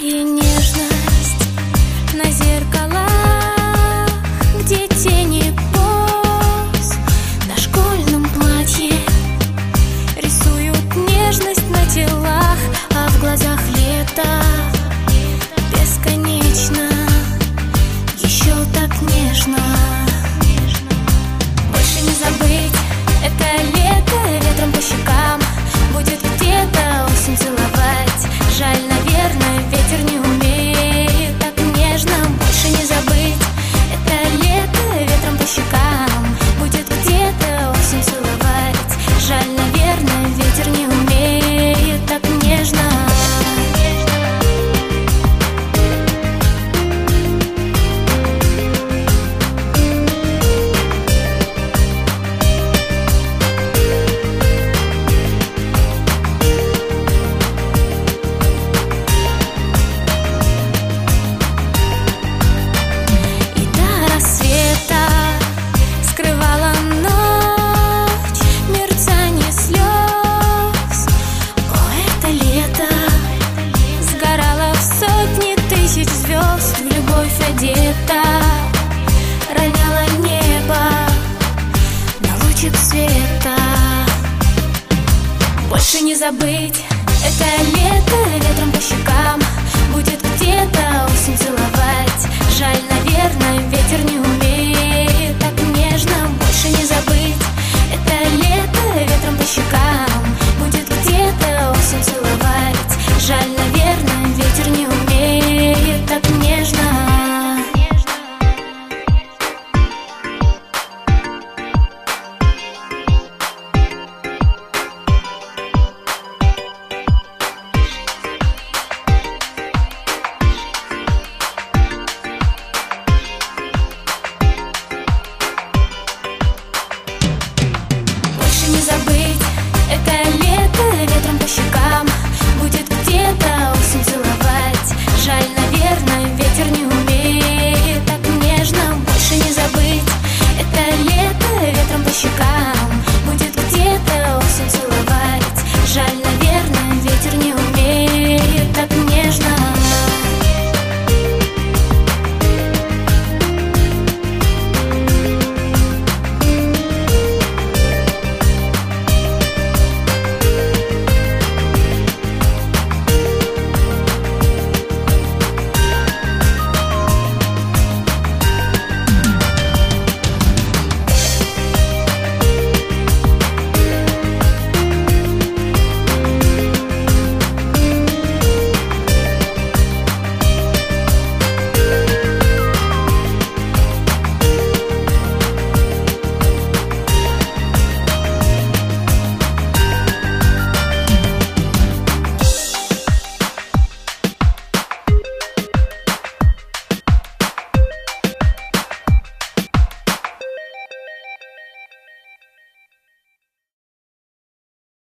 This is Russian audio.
И нежность на зеркалах, где тени поз на школьном платье рисуют нежность на телах, а в глазах лето бесконечно, еще так нежно. Больше не забыть это лето, ветром по щекам будет где-то осень целовать. Жаль, наверное, ветер не умеет так нежно. Больше не забыть это лето, ветром по щекам будет где-то осень целовать. Жаль, наверное, ветер не умеет так нежно. Звезд в любовь одета, роняла небо на лучик света. Больше не забыть это лето, ветром по щекам будет где-то осень целовать. Жаль, наверное, ветер не